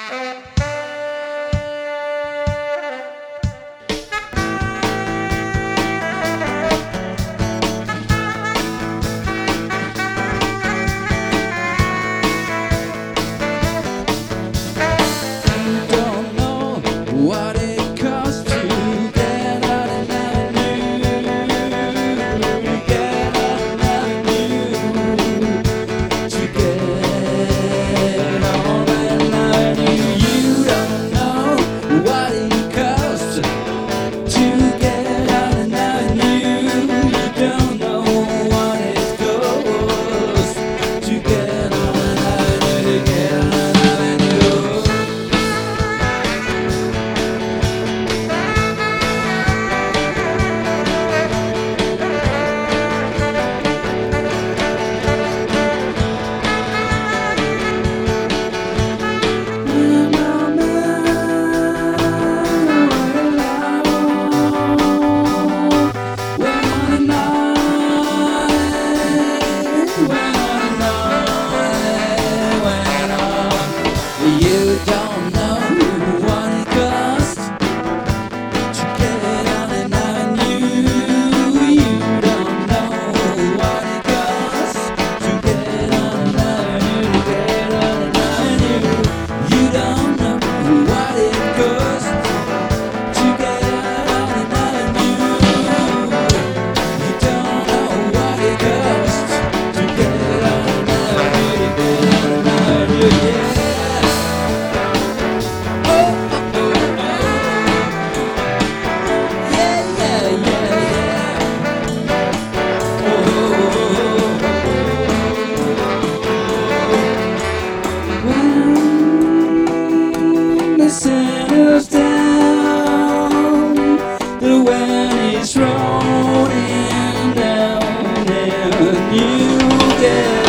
What it costs to get out and out of you, get out and out of you, to get on and out of you. You don't know what it costs to get out and out of you. You don't know what it costs to get on and out of you, get on and out of you. You don't know what it costs to get out and out of you. You don't know what it costs to get out and out of you, to get out and out of you. You don't know what it costs to get out and out of you. You don't know what it costs to get out and out of you, to get out and out of you, yeah. Settles down, the wind is rolling down, and you get